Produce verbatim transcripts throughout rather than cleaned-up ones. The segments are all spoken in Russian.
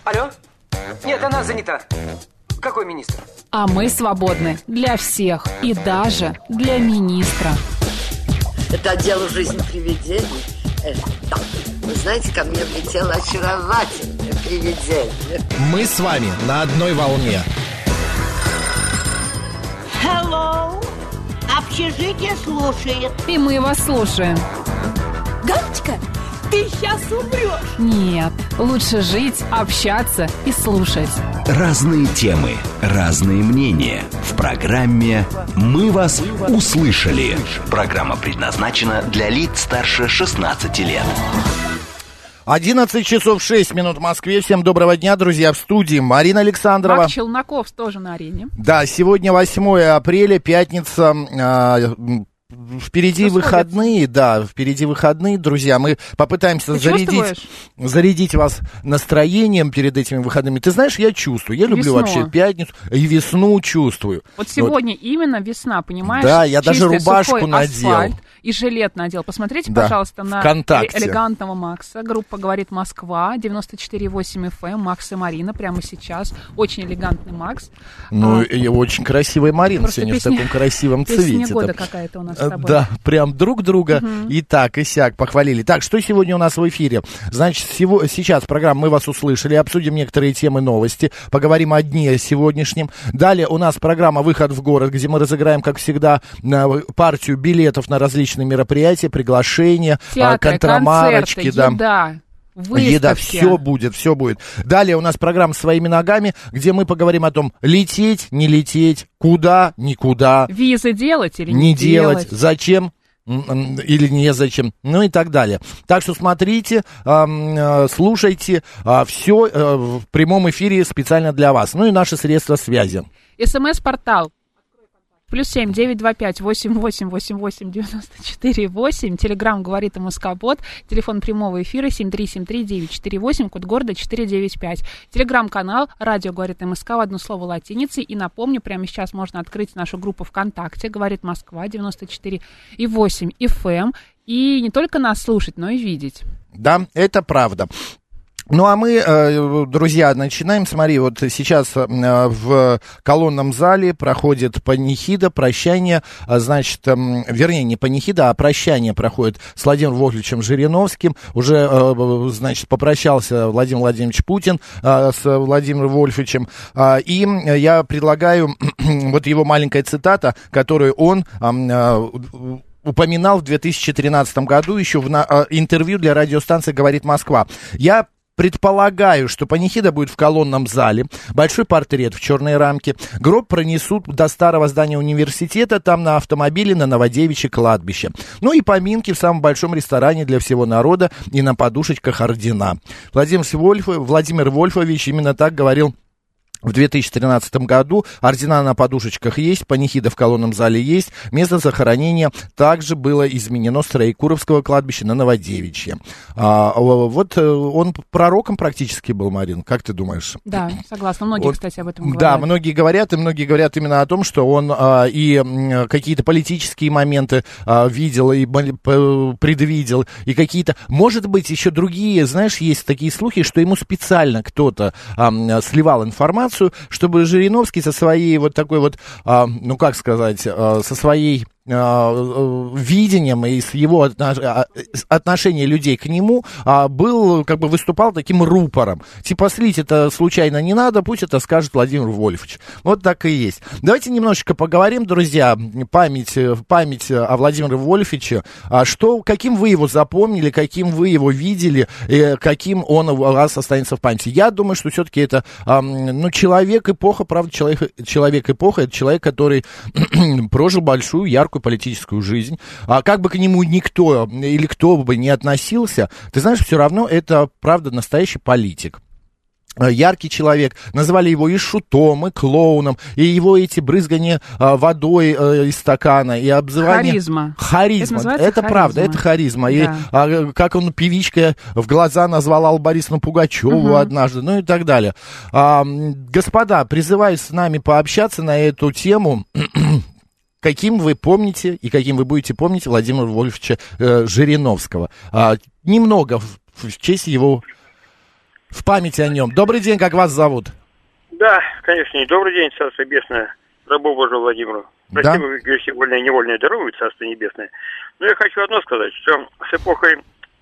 Алло? Нет, она занята. Какой министр? А мы свободны для всех и даже для министра. Это отдел «Жизнь привидений». Э, да. Вы знаете, ко мне влетело очаровательное привидение. Мы с вами на одной волне. Hello. Общежитие слушает. И мы вас слушаем. Галочка, ты сейчас умрешь. Нет, лучше жить, общаться и слушать. Разные темы, разные мнения. В программе «Мы вас услышали». Программа предназначена для лиц старше шестнадцати лет. одиннадцать часов шесть минут в Москве. Всем доброго дня, друзья. В студии Марина Александрова. Марк Челноков тоже на арене. Да, сегодня восьмое апреля, пятница. Э, впереди Что выходные, сходится? Да, впереди выходные, друзья. Мы попытаемся Ты зарядить, зарядить вас настроением перед этими выходными. Ты знаешь, я чувствую. Я люблю Весну. вообще пятницу и весну чувствую. Вот сегодня вот. Именно весна, понимаешь? Да, я даже чистый, рубашку сухой надел. асфальт и жилет надел. Посмотрите, да. пожалуйста, на ВКонтакте. элегантного Макса. Группа «Говорит Москва», девяносто четыре и восемь эф эм, Макс и Марина прямо сейчас. Очень элегантный Макс. Ну, а, и очень красивая Марина сегодня песня, в таком красивом цвете. Песня года какая-то у нас с тобой. Да, прям друг друга угу. и так, и сяк похвалили. Так, что сегодня у нас в эфире? Значит, сего, сейчас программа «Мы вас услышали», обсудим некоторые темы, новости, поговорим о дне сегодняшнем. Далее у нас программа «Выход в город», где мы разыграем, как всегда, партию билетов на различные мероприятия, приглашения, театры, контрамарочки. Концерты, да. еда. Выставки. Еда, все будет, все будет. Далее у нас программа «Своими ногами», где мы поговорим о том, лететь, не лететь, куда, никуда. Визы делать или не не делать. делать, зачем или не зачем, ну и так далее. Так что смотрите, слушайте, все в прямом эфире специально для вас. Ну и наши средства связи. СМС-портал. Плюс семь девять два пять восемь восемь восемь восемь девяносто четыре восемь. Телеграм «Говорит МСК-бот». Телефон прямого эфира семь три семь три девять четыре восемь. Код города четыре девять пять. Телеграм-канал «Радио Говорит МСК» в одно слово латиницей. И напомню, прямо сейчас можно открыть нашу группу ВКонтакте «Говорит Москва» девяносто четыре и восемь эф эм. И не только нас слушать, но и видеть. Да, это правда. Ну, а мы, друзья, начинаем. Смотри, вот сейчас в колонном зале проходит панихида, прощание, значит, вернее, не панихида, а прощание проходит с Владимиром Вольфовичем Жириновским. Уже, значит, попрощался Владимир Владимирович Путин с Владимиром Вольфовичем. И я предлагаю вот его маленькая цитата, которую он упоминал в две тысячи тринадцатом году еще в на, интервью для радиостанции «Говорит Москва». Я предполагаю, что панихида будет в колонном зале, большой портрет в черной рамке, гроб пронесут до старого здания университета, там на автомобиле на Новодевичье кладбище. Ну и поминки в самом большом ресторане для всего народа и на подушечках ордена. Владимир, Вольф, Владимир Вольфович именно так говорил в две тысячи тринадцатом году. Ордена на подушечках есть, панихида в колонном зале есть. Место захоронения также было изменено с Троекуровского кладбища на Новодевичье. А, вот он пророком практически был, Марин, как ты думаешь? Да, согласна. Многие, он, кстати, об этом говорят. Да, многие говорят, и многие говорят именно о том, что он а, и какие-то политические моменты а, видел, и предвидел, и какие-то, может быть, еще другие, знаешь, есть такие слухи, что ему специально кто-то а, сливал информацию, чтобы Жириновский со своей вот такой вот, а, ну как сказать, а, со своей а, видением и с его отнош... отношения людей к нему а, был, как бы выступал таким рупором. Типа слить это случайно не надо, пусть это скажет Владимир Вольфович. Вот так и есть. Давайте немножечко поговорим, друзья, память, память о Владимире Вольфовиче. А что, каким вы его запомнили, каким вы его видели, и каким он у вас останется в памяти. Я думаю, что все-таки это, а, ну, человек-эпоха, правда, человек, человек-эпоха, это человек, который прожил большую, яркую политическую жизнь, а как бы к нему никто или кто бы не относился, ты знаешь, все равно это, правда, настоящий политик. Яркий человек, называли его и шутом, и клоуном, и его эти брызгания а, водой а, из стакана, и обзывание... Харизма. Харизма, это, это харизма. Правда, это харизма. Да. И а, как он певичкой в глаза назвал Аллу Борисовну Пугачеву угу. однажды, ну и так далее. А, господа, призываю с нами пообщаться на эту тему. Каким вы помните и каким вы будете помнить Владимира Вольфовича э, Жириновского? А, немного в, в честь его... В памяти о нем. Добрый день, как вас зовут? Да, конечно. Добрый день, Царство Небесное, рабу Божию Владимиру. Прости, Да? вы грехи вольные и невольные даруют, Царство Небесное. Но я хочу одно сказать, что с эпохой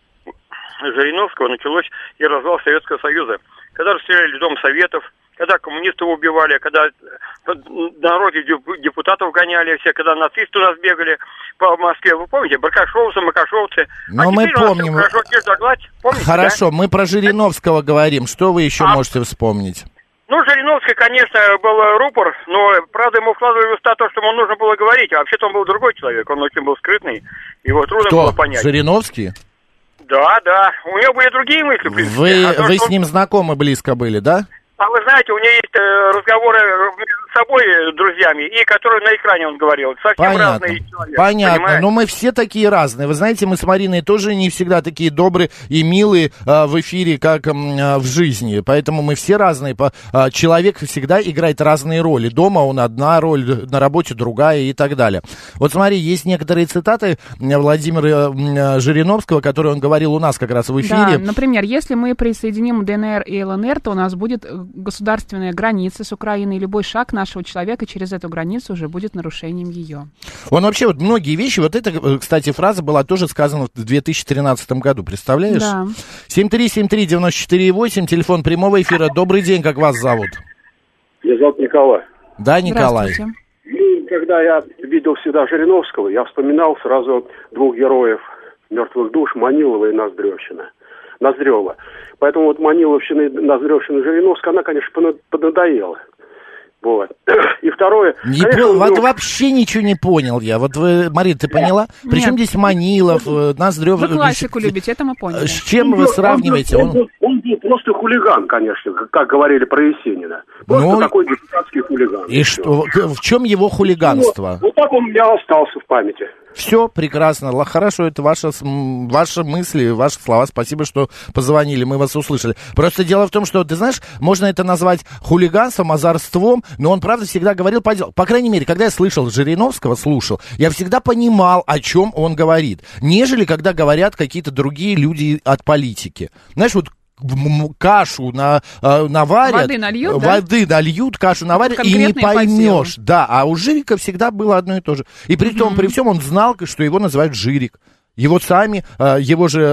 Жириновского началось и развал Советского Союза. Когда расстреляли Дом Советов, когда коммунистов убивали, когда на народе депутатов гоняли все, когда нацисты у нас бегали по Москве. Вы помните? Баркашовцы, Макашовцы. Ну, а мы теперь у нас помним. хорошо, гладь. Помните, Хорошо, да? мы про Жириновского говорим. Что вы еще А... можете вспомнить? Ну, Жириновский, конечно, был рупор, но, правда, ему вкладывали в уста то, что ему нужно было говорить, а вообще-то он был другой человек, он очень был скрытный, его трудно Кто? было понять. Жириновский? Да, да, у него были другие мысли, в принципе. Вы, а то, вы что с он- ним знакомы близко были, да? А вы знаете, у него есть э, разговоры между собой, э, друзьями, и которые на экране он говорил. Совсем Понятно, разные человек. понятно. понимаете? Но мы все такие разные. Вы знаете, мы с Мариной тоже не всегда такие добрые и милые а, в эфире, как м, а, в жизни. Поэтому мы все разные. По- а, человек всегда играет разные роли. Дома он одна роль, на работе другая и так далее. Вот смотри, есть некоторые цитаты м, Владимира м, Жириновского, которые он говорил у нас как раз в эфире. Да, например, если мы присоединим ДНР и ЛНР, то у нас будет э, государственная граница с Украиной, и любой шаг нашего человека через эту границу уже будет нарушением ее. Он вообще, вот многие вещи, вот эта, кстати, фраза была тоже сказана в две тысячи тринадцатом году, представляешь? Да. семь три семь три девять четыре восемь, телефон прямого эфира. Добрый день, как вас зовут? Меня зовут Николай. Да, Николай? Здравствуйте. И когда я видел всегда Жириновского, я вспоминал сразу двух героев «Мертвых душ» Манилова и Ноздревщина. Ноздрёва. Поэтому вот Маниловщина, и Ноздревщина, Жириновская, она, конечно, понад- поднадоела. Вот. И второе... Не конечно, по- он вот был- вообще ничего не понял я. Вот вы, Марина, ты поняла? Причем Нет. здесь Манилов, э, Ноздрев? Вы классику любите, это мы поняли. С чем он вы был- сравниваете? Он, Он... был, он был просто хулиган, конечно, как- как говорили про Есенина. Просто Ну, такой депутатский хулиган. И что? К- В чем его хулиганство? Вот так он у меня остался в памяти. Все прекрасно, Ла- хорошо, это ваши, с- м, ваши мысли, ваши слова. Спасибо, что позвонили, мы вас услышали. Просто дело в том, что, ты знаешь, можно это назвать хулиганством, озорством, но он, правда, всегда говорил по делу. По крайней мере, когда я слышал Жириновского, слушал, я всегда понимал, о чем он говорит, нежели когда говорят какие-то другие люди от политики. Знаешь, вот м- м- кашу на, э, наварят, Воды нальют, да? воды нальют, кашу наварят, и не Конкретно и по поймешь. Да, а у Жирика всегда было одно и то же. И при том, при всем он знал, что его называют Жирик. Его сами, э, его же э,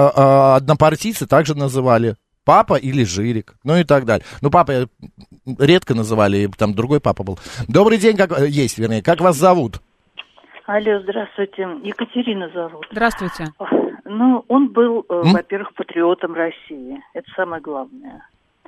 э, однопартийцы также называли папа или Жирик, ну и так далее. Ну, папа э, редко называли, там другой папа был. Добрый день, как э, есть, вернее, как вас зовут? Алло, здравствуйте. Екатерина зовут. Здравствуйте. Ну, он был, э, М? во-первых, патриотом России. Это самое главное.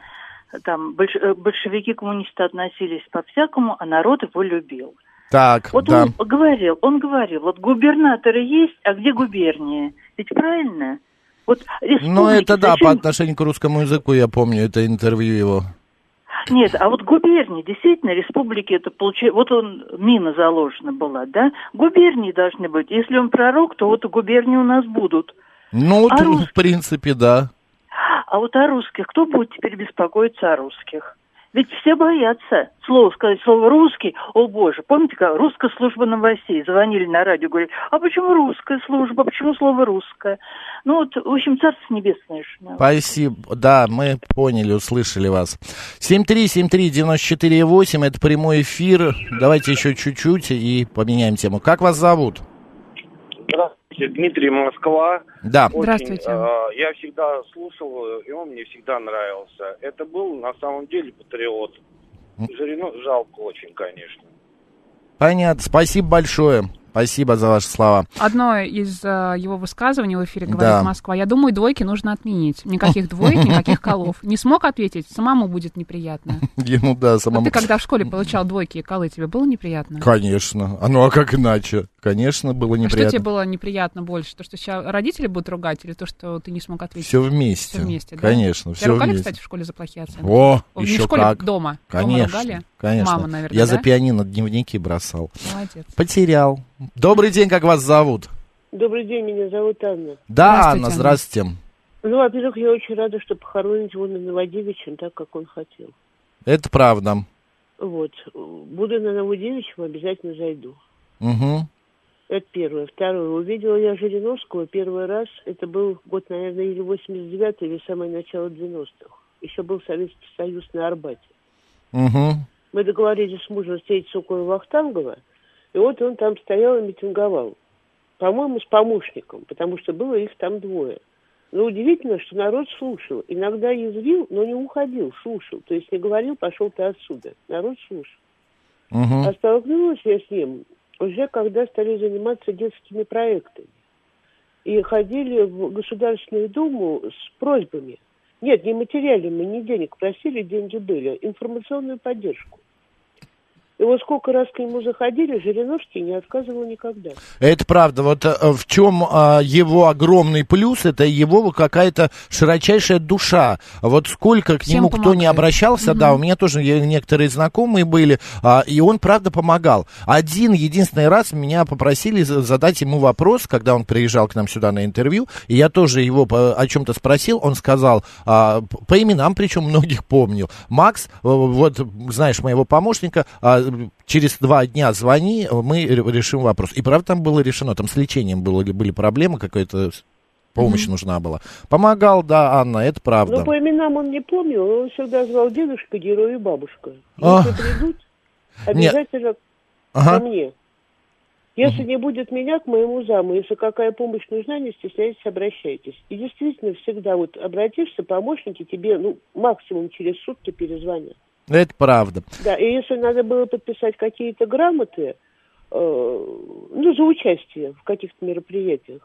Там больш- э, большевики, коммунисты относились по-всякому, а народ его любил. Так, Вот да. он говорил, он говорил, вот губернаторы есть, а где губернии? Ведь правильно? Вот Ну, республики это да, зачем- по отношению к русскому языку, я помню, это интервью его. Нет, а вот губернии, действительно, республики это получается... Вот он, мина заложена была, да? Губернии должны быть. Если он пророк, то вот губернии у нас будут. Ну, А т- рус- в принципе, да. А вот о русских, кто будет теперь беспокоиться о русских? Ведь все боятся слово сказать, слово «русский». О, боже, помните, как русская служба новостей? Звонили на радио, говорили, а почему русская служба, почему слово «русское»? Ну вот, в общем, Царство Небесное. что- Спасибо. Да, мы поняли, услышали вас. семь три семь три девять четыре восемь, это прямой эфир. Давайте еще чуть-чуть и поменяем тему. Как вас зовут? Здравствуйте, Дмитрий, Москва. Да. Очень, Здравствуйте. э, я всегда слушал, и он мне всегда нравился. Это был на самом деле патриот. Жиринов жалко очень, конечно. Понятно. Спасибо большое. Спасибо за ваши слова. Одно из э, его высказываний в эфире «Говорит Да. Москва». Я думаю, двойки нужно отменить. Никаких двоек, никаких колов. Не смог ответить, самому будет неприятно. Ему, да, А самому. ты когда в школе получал двойки и колы, тебе было неприятно? Конечно. А ну а как иначе? Конечно, было А что неприятно. тебе было неприятно больше? То, что сейчас родители будут ругать, или то, что ты не смог ответить? Все вместе. Все вместе, да? Конечно, Тебя все ругали, вместе. кстати, в школе за плохие оценки? О, Не еще в школе, как. дома. Конечно, Дома ругали? конечно. Мама, наверное, Я да? за пианино дневники бросал. Молодец. Потерял. Добрый день, как вас зовут? Добрый день, меня зовут Анна. Да, Здравствуйте, Анна, Анна. здравствуйте. Ну, во-первых, я очень рада, что похоронить Ивана Новодевича так, как он хотел. Это правда. Вот. Буду на Новодевичьем, обязательно зайду. Угу. Это первое. Второе. Увидела я Жириновского первый раз. Это был год, наверное, или восемьдесят девятый, или самое начало девяностых. Еще был Советский Союз на Арбате. Угу. Мы договорились с мужем встретиться около Вахтангова, и вот он там стоял и митинговал. По-моему, с помощником, потому что было их там двое. Но удивительно, что народ слушал. Иногда язвил, но не уходил, слушал. То есть не говорил, пошел ты отсюда. Народ слушал. Угу. А столкнулась я с ним уже когда стали заниматься детскими проектами. И ходили в Государственную Думу с просьбами. Нет, не материальными, не денег просили, деньги были. Информационную поддержку. И вот сколько раз к нему заходили, Жириновский не отказывал никогда. Это правда. Вот в чем а, его огромный плюс, это его какая-то широчайшая душа. Вот сколько к Всем нему помогает. кто не обращался, угу. да, у меня тоже некоторые знакомые были, а, и он правда помогал. Один единственный раз меня попросили задать ему вопрос, когда он приезжал к нам сюда на интервью, и я тоже его по, о чем-то спросил, он сказал, а, по именам, причем многих помнил. Макс, вот знаешь моего помощника, а, через два дня звони, мы решим вопрос. И правда там было решено, там с лечением было, были проблемы, какая-то помощь mm-hmm. нужна была. Помогал, да, Анна, это правда. Ну, по именам он не помнил, он всегда звал дедушка, герой и бабушка. Если Ах. придут, обязательно Нет. ко ага. мне. Если mm-hmm. не будет меня, к моему заму. Если какая помощь нужна, не стесняйтесь, обращайтесь. И действительно, всегда вот обратишься, помощники тебе, ну, максимум через сутки перезвонят. Это правда. Да, и если надо было подписать какие-то грамоты, э, ну, за участие в каких-то мероприятиях,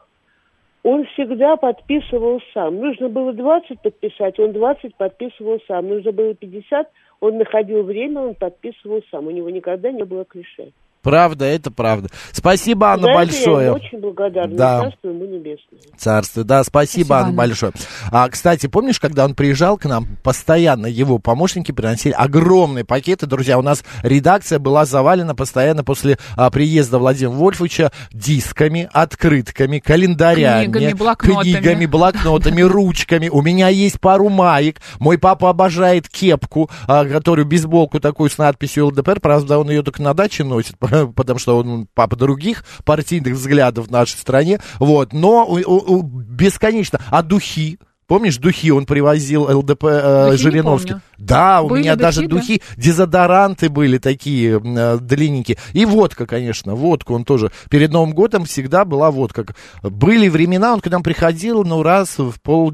он всегда подписывал сам. Нужно было двадцать подписать, он двадцать подписывал сам. Нужно было пятьдесят, он находил время, он подписывал сам. У него никогда не было клише. Правда, это правда. Спасибо, Анна, за большое. Я очень благодарна. Да. Царство ему небесное. Царство, да, спасибо, спасибо Анна, Анна, большое. А, кстати, помнишь, когда он приезжал к нам, постоянно его помощники приносили огромные пакеты. Друзья, у нас редакция была завалена постоянно после а, приезда Владимира Вольфовича дисками, открытками, календарями, книгами, блокнотами, книгами, блокнотами ручками. У меня есть пару маек. Мой папа обожает кепку, а, которую, бейсболку такую с надписью эл дэ пэ эр. Правда, он ее только на даче носит, потому что он папа других партийных взглядов в нашей стране, вот, но у, у, бесконечно, а духи, помнишь, духи он привозил эл дэ пэ э, Жириновский? Да, у были меня духи, даже да? духи, дезодоранты были такие э, длинненькие. И водка, конечно, водку он тоже. Перед Новым годом всегда была водка. Были времена, он к нам приходил, ну, раз в пол...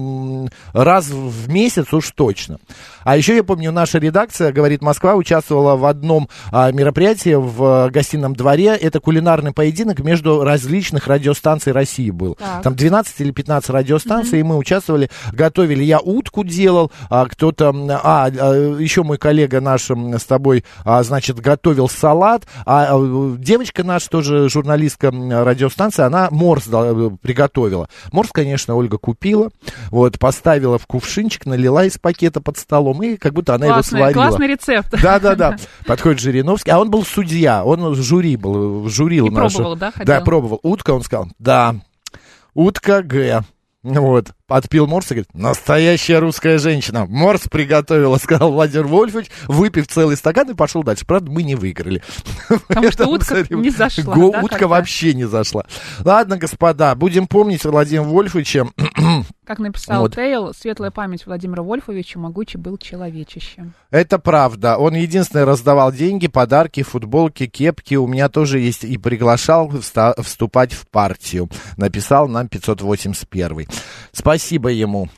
раз в месяц уж точно. А еще я помню, наша редакция, говорит Москва, участвовала в одном а, мероприятии в гостином дворе. Это кулинарный поединок между различных радиостанций России был. Так. Там двенадцать или пятнадцать радиостанций, mm-hmm. и мы участвовали, готовили. Я утку делал, а кто-то... А, а, еще мой коллега наш с тобой, а, значит, готовил салат, а, а девочка наша, тоже журналистка радиостанции, она морс да, приготовила. Морс, конечно, Ольга купила, вот, поставила в кувшинчик, налила из пакета под столом, и как будто она классный, его сварила. Классный рецепт. Да-да-да. Подходит Жириновский, а он был судья, он жюри был, журил. И нашу... пробовал, да, ходил? Да, пробовал. Утка, он сказал, да, утка Г. Вот, отпил морс и говорит, настоящая русская женщина. Морс приготовила, сказал Владимир Вольфович, выпив целый стакан и пошел дальше. Правда, мы не выиграли. Потому что утка не зашла. Го, да, утка вообще не зашла. Ладно, господа, будем помнить Владимира Вольфовича. Как написал вот. Тейл, светлая память Владимира Вольфовича, могучий был человечище. Это правда. Он единственный раздавал деньги, подарки, футболки, кепки. У меня тоже есть. И приглашал вста- вступать в партию. Написал нам пятьсот восемьдесят первый. Спасибо ему.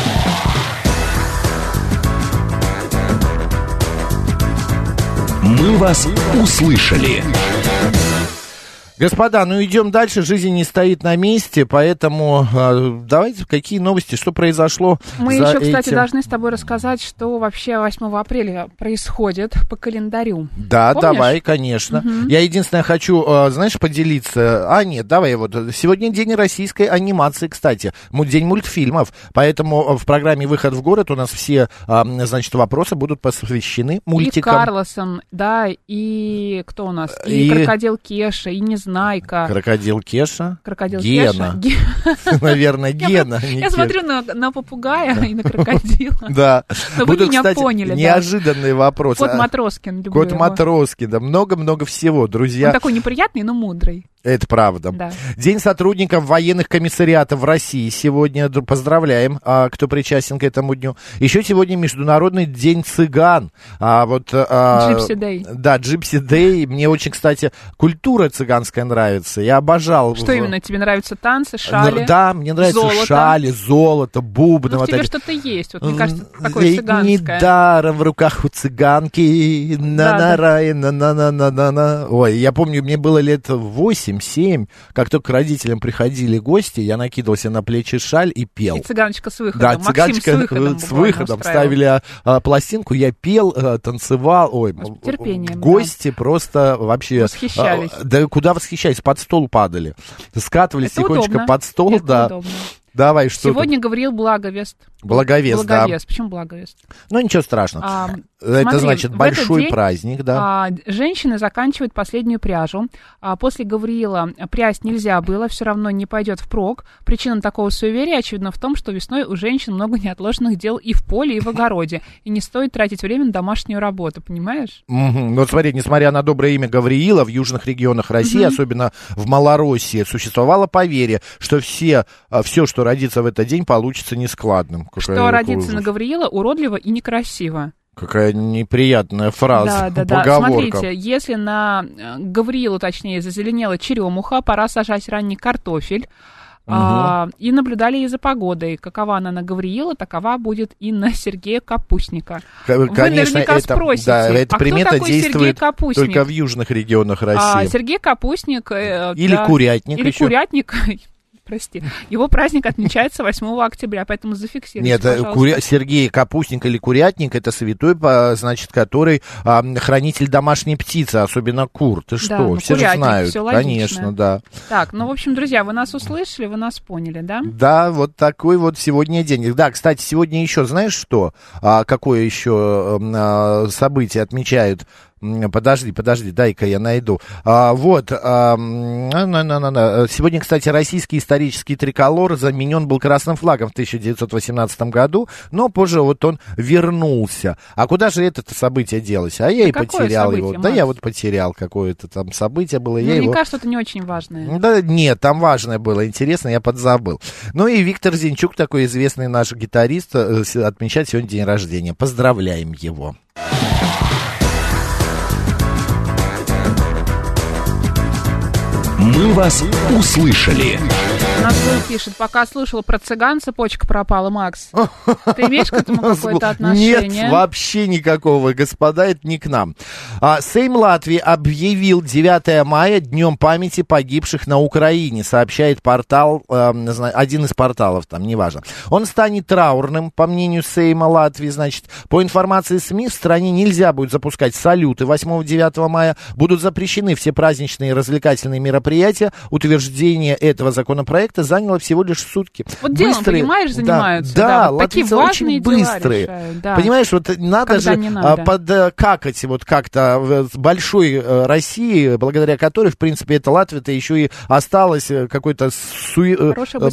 Мы вас услышали. Господа, ну идем дальше, жизнь не стоит на месте, поэтому э, давайте, какие новости, что произошло. Мы за еще, кстати, этим... должны с тобой рассказать, что вообще восьмого апреля происходит по календарю. Да, помнишь? Давай, конечно. Угу. Я единственное хочу, э, знаешь, поделиться. А, нет, давай вот. Сегодня день российской анимации, кстати. День мультфильмов. Поэтому в программе «Выход в город» у нас все, э, значит, вопросы будут посвящены мультикам. И Карлсон, да, и кто у нас? И, и... Крокодил Кеша, и не Знайка. Крокодил Кеша. Крокодил Гена. Кеша. Наверное, Гена. Я смотрю на попугая и на крокодила. Да. Но вы меня поняли. Неожиданные вопросы. Кот Матроскин. Кот Матроскин, да. Много-много всего, друзья. Он такой неприятный, но мудрый. Это правда. Да. День сотрудников военных комиссариатов в России сегодня. Поздравляем, а, кто причастен к этому дню. Еще сегодня Международный день цыган. А, вот, а, Gypsy Day. Да, Gypsy Day. Мне очень, кстати, культура цыганская нравится. Я обожал. Что в... именно? Тебе нравятся танцы, шали? Да, мне нравятся золото? шали, золото, бубны. Ну, вот в тебе эти... что-то есть. Вот, мне кажется, такое Ведь цыганское. недаром в руках у цыганки. На-на-рай, на-на-на-на-на. Ой, я помню, мне было лет восемь семь, как только к родителям приходили гости, я накидывался на плечи шаль и пел. И цыганочка с выходом. Да, Максим цыганочка с выходом. с выходом. Ставили а, пластинку, я пел, а, танцевал. Ой, терпением, гости да. просто вообще... Восхищались. А, да куда восхищались? Под стол падали. Скатывались Это тихонечко удобно. под стол. Это да. удобно. Давай, что Сегодня Гавриил Благовест. Благовест, Благовест. да. Почему Благовест? Ну, ничего страшного. А, Это смотри, значит большой день, праздник, да. А, женщины заканчивают последнюю пряжу. А, после Гавриила прясть нельзя было, все равно не пойдет впрок. Причина такого суеверия, очевидно, в том, что весной у женщин много неотложенных дел и в поле, и в огороде. И не стоит тратить время на домашнюю работу, понимаешь? Mm-hmm. Вот смотри, несмотря на доброе имя Гавриила, в южных регионах России, mm-hmm. особенно в Малороссии, существовало поверье, что все, все, что родится в этот день, получится нескладным. Какая что родится на Гавриила уродливо и некрасиво. Какая неприятная фраза. Да, да, да. Смотрите, если на Гавриилу, точнее, зазеленела черемуха, пора сажать ранний картофель. Угу. А, и наблюдали и за погодой. Какова она на Гавриила, такова будет и на Сергея Капустника. Конечно, вы наверняка это, спросите, да, эта а примета кто такой действует Сергей Капустник? Только в южных регионах России. А, Сергей Капустник... Или да, курятник Или еще. курятник... Прости. Его праздник отмечается восьмого октября, поэтому зафиксируйте, Нет, пожалуйста. куря... Сергей Капустник или Курятник — это святой, значит, который а, хранитель домашней птицы, особенно кур. Ты что, да, ну, все курятник, же знают. все Конечно, да. Так, ну, в общем, друзья, вы нас услышали, вы нас поняли, да? Да, вот такой вот сегодня день. Да, кстати, сегодня еще, знаешь что? А, какое еще а, событие отмечают? Подожди, подожди, дай-ка я найду. А, вот, а, на, на, на, на. Сегодня, кстати, российский исторический триколор заменен был красным флагом в тысяча девятьсот восемнадцатом году, но позже вот он вернулся. А куда же это событие делось? А я да и потерял событие, его. Макс? Да, я вот потерял какое-то там событие было. Ну, я мне его... кажется, это не очень важное. Да нет, там важное было, интересно, я подзабыл. Ну и Виктор Зинчук, такой известный наш гитарист, отмечает сегодня день рождения. Поздравляем его. Мы вас услышали. Назгул пишет, пока слушал про цыган, цепочка пропала, Макс. Ты имеешь к этому какое-то отношение? Нет, вообще никакого, господа, это не к нам. А, Сейм Латвии объявил девятое мая днем памяти погибших на Украине, сообщает портал, э, один из порталов, там, неважно. Он станет траурным, по мнению Сейма Латвии, значит, по информации СМИ, в стране нельзя будет запускать салюты восьмого-девятого мая, будут запрещены все праздничные и развлекательные мероприятия. Утверждение этого законопроекта заняло всего лишь сутки. Вот делом, быстрые, понимаешь, занимаются. Да, да, да вот такие очень быстрые. Решают, да. Понимаешь, вот надо Когда же надо. подкакать вот как-то с большой России, благодаря которой, в принципе, эта Латвия-то еще и осталась какой-то су...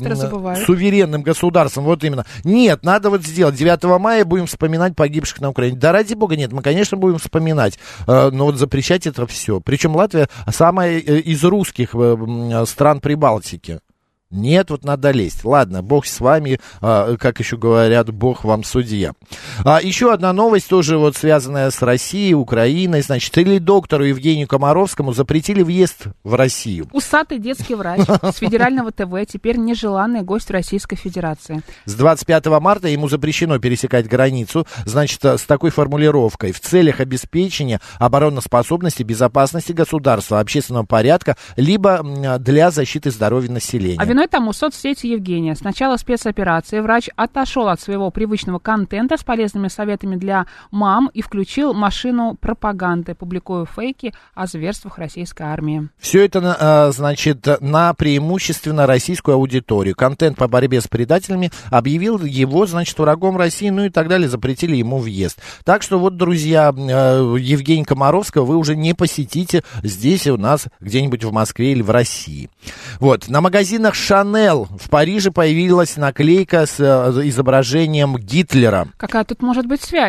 суверенным государством. Вот именно. Нет, надо вот сделать. девятого мая будем вспоминать погибших на Украине. Да ради бога, нет, мы, конечно, будем вспоминать, но вот запрещать это все. Причем Латвия самая из русских стран Прибалтики. Нет, вот надо лезть. Ладно, бог с вами, а, как еще говорят, бог вам судья. А, еще одна новость, тоже вот связанная с Россией, Украиной. Значит, или доктору Евгению Комаровскому запретили въезд в Россию. Усатый детский врач с федерального ТВ теперь нежеланный гость Российской Федерации. С двадцать пятого марта ему запрещено пересекать границу, значит, с такой формулировкой: в целях обеспечения обороноспособности, безопасности государства, общественного порядка, либо для защиты здоровья населения. А виной тому соцсети Евгения. С начала спецоперации врач отошел от своего привычного контента с полезными советами для мам и включил машину пропаганды, публикуя фейки о зверствах российской армии. Все это, значит, на преимущественно российскую аудиторию. Контент по борьбе с предателями объявил его, значит, врагом России, ну и так далее, запретили ему въезд. Так что вот, друзья, Евгения Комаровского вы уже не посетите здесь у нас где-нибудь в Москве или в России. Вот, на магазинах Шанель в Париже появилась наклейка с изображением Гитлера. Какая тут может быть связь?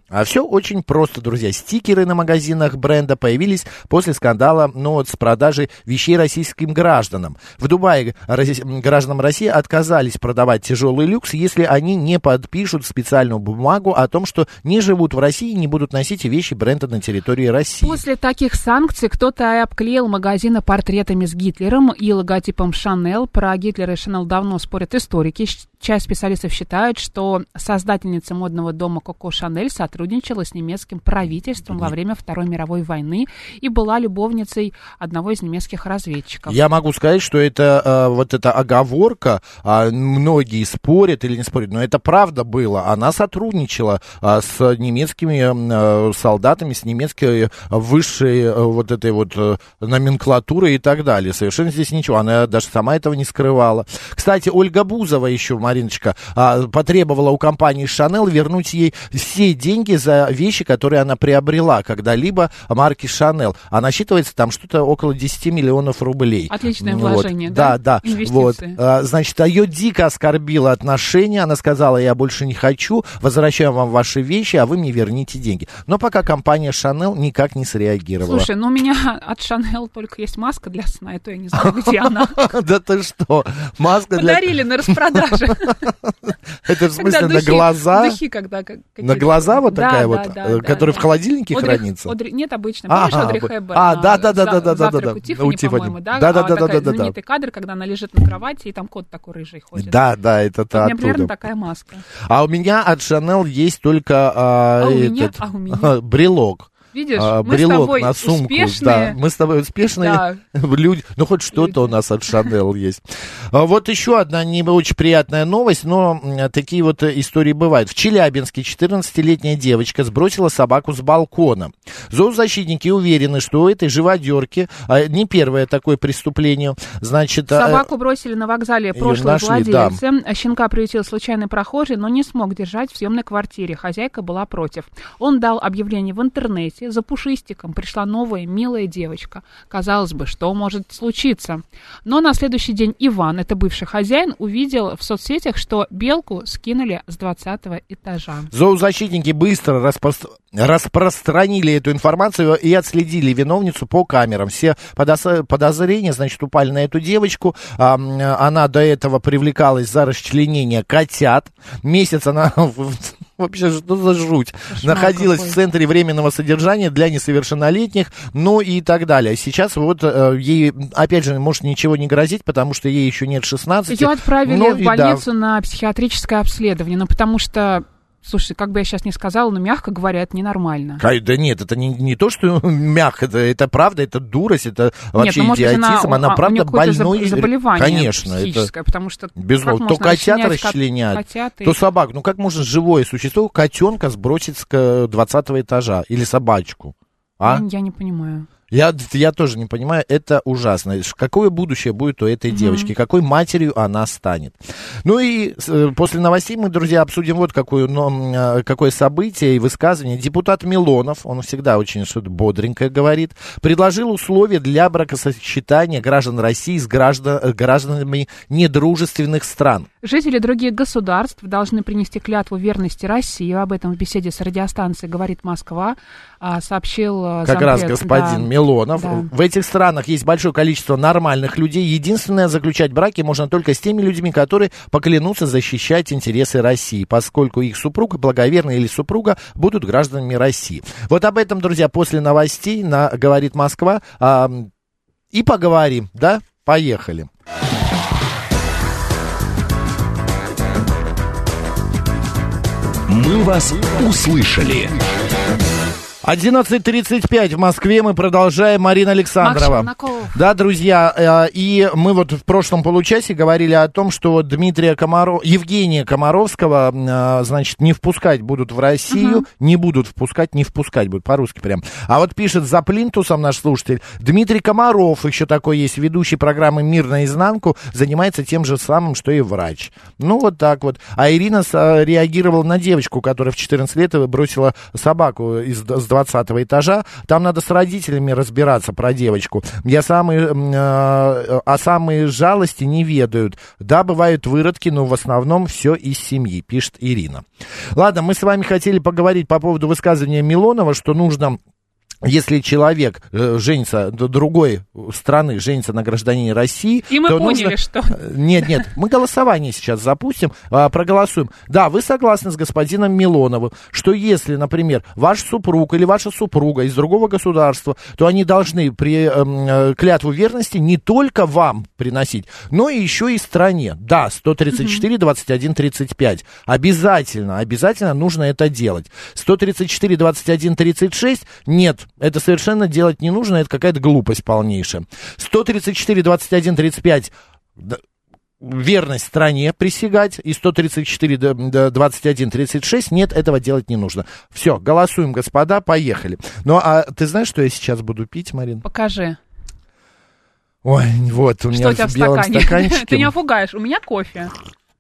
А все очень просто, друзья. Стикеры на магазинах бренда появились после скандала, ну, вот, с продажей вещей российским гражданам. В Дубае гражданам России отказались продавать тяжелый люкс, если они не подпишут специальную бумагу о том, что не живут в России и не будут носить вещи бренда на территории России. После таких санкций кто-то и обклеил магазины портретами с Гитлером и логотипом Шанель. Про Гитлера и Шанель давно спорят историки. Часть специалистов считает, что создательница модного дома Коко Шанель сотрудничала с немецким правительством во время Второй мировой войны и была любовницей одного из немецких разведчиков. Я могу сказать, что это э, вот эта оговорка, э, многие спорят или не спорят, но это правда было. Она сотрудничала э, с немецкими э, солдатами, с немецкой высшей э, вот этой вот э, номенклатурой и так далее. Совершенно здесь ничего. Она даже сама этого не скрывала. Кстати, Ольга Бузова еще, Мариночка, э, потребовала у компании Шанель вернуть ей все деньги за вещи, которые она приобрела когда-либо марки Шанель. А насчитывается там что-то около десять миллионов рублей. Отличное вот. вложение, да? Да, да. Инвестиции. Вот. А, значит, ее дико оскорбило отношение. Она сказала, я больше не хочу, возвращаю вам ваши вещи, а вы мне верните деньги. Но пока компания Шанель никак не среагировала. Слушай, ну у меня от Шанель только есть маска для сна, и то я не знаю, где она. Да ты что? Маска для... Подарили на распродаже. Это в смысле на глаза? Духи, когда... На глаза вот такая вот, которая в холодильнике Одри, хранится? Одри, нет, обычно. Помнишь, а, Одри Хепберн? А, да, да, да, да, да, да, да, да. У Тиффани, по-моему, да? Да, да, да, такой да, да, знаменитый кадр, когда она лежит на кровати, и там кот такой рыжий ходит. Да, да, это то. У меня примерно такая маска. А у меня от Шанель есть только а, а этот, а у меня? брелок. Видишь, а, мы брелок с тобой на сумку, успешные. Да, мы с тобой успешные да. люди. Ну, хоть что-то у нас от Шанель есть. А вот еще одна не очень приятная новость, но такие вот истории бывают. В Челябинске четырнадцатилетняя девочка сбросила собаку с балкона. Зоозащитники уверены, что у этой живодерки не первое такое преступление. Значит, собаку бросили на вокзале прошлого нашли, владельца. Да. Щенка приютил случайный прохожий, но не смог держать в съемной квартире. Хозяйка была против. Он дал объявление в интернете. За пушистиком пришла новая милая девочка. Казалось бы, что может случиться? Но на следующий день Иван, это бывший хозяин, увидел в соцсетях, что белку скинули с двадцатого этажа. Зоозащитники быстро распро... распространили эту информацию и отследили виновницу по камерам. Все подоз... подозрения, значит, упали на эту девочку. Она до этого привлекалась за расчленение котят. Месяц она... Вообще, что за жуть? Кошмар Находилась какой. В центре временного содержания для несовершеннолетних, ну и так далее. Сейчас вот э, ей, опять же, может ничего не грозить, потому что ей еще нет шестнадцати. Ее отправили ну, в больницу да. на психиатрическое обследование, ну потому что... Слушай, как бы я сейчас не сказала, но, мягко говоря, это ненормально. Да нет, это не, не то, что мягко, это, это правда, это дурость, это вообще нет, ну, идиотизм, она, она, она правда больной. Заболевание конечно, психическое, это, потому что... Безусловно, то котят расчленять, котят и... то собак. Ну как можно живое существо, котенка сбросить с двадцатого этажа или собачку? А? Я, я не понимаю. Я, я тоже не понимаю, это ужасно. Какое будущее будет у этой mm-hmm. девочки, какой матерью она станет. Ну и э, после новостей мы, друзья, обсудим вот какое, но, э, какое событие и высказывание. Депутат Милонов, он всегда очень что-то бодренькое говорит, предложил условия для бракосочетания граждан России с граждан, гражданами недружественных стран. Жители других государств должны принести клятву верности России. Об этом в беседе с радиостанцией «Говорит Москва» сообщил зампред. Как раз господин да. Милонов. Да. В этих странах есть большое количество нормальных людей. Единственное, заключать браки можно только с теми людьми, которые поклянутся защищать интересы России, поскольку их супруг, благоверный или супруга, будут гражданами России. Вот об этом, друзья, после новостей на «Говорит Москва» а, и поговорим, да? Поехали. Мы вас услышали. одиннадцать тридцать пять в Москве, мы продолжаем. Марина Александрова. Да, друзья, и мы вот в прошлом получасе говорили о том, что Дмитрия Комаров... Евгения Комаровского, значит, не впускать будут в Россию, угу. не будут впускать, не впускать будут, по-русски прям. А вот пишет за плинтусом наш слушатель, Дмитрий Комаров, еще такой есть, ведущий программы «Мир наизнанку», занимается тем же самым, что и врач. Ну, вот так вот. А Ирина реагировала на девочку, которая в четырнадцать лет бросила собаку из, с двадцатого двадцатого этажа. Там надо с родителями разбираться про девочку. Я самые, э, а самые жалости не ведают. Да, бывают выродки, но в основном все из семьи, пишет Ирина. Ладно, мы с вами хотели поговорить по поводу высказывания Милонова, что нужно... Если человек э, женится до другой страны, женится на гражданине России, и мы то поняли, нужно... что... Нет, нет, мы голосование сейчас запустим, а, проголосуем. Да, вы согласны с господином Милоновым, что если, например, ваш супруг или ваша супруга из другого государства, то они должны при э, клятву верности не только вам приносить, но и еще и стране. Да, сто тридцать четыре двадцать один тридцать пять. Обязательно, обязательно нужно это делать. сто тридцать четыре двадцать один тридцать шесть нет. Это совершенно делать не нужно, это какая-то глупость полнейшая. сто тридцать четыре двадцать один тридцать пять верность стране присягать, и сто тридцать четыре двадцать один тридцать шесть нет, этого делать не нужно. Все, голосуем, господа, поехали. Ну, а ты знаешь, что я сейчас буду пить, Марин? Покажи. Ой, вот, у меня что у тебя в белом стакане? стаканчике. Ты не опугаешь, у меня кофе.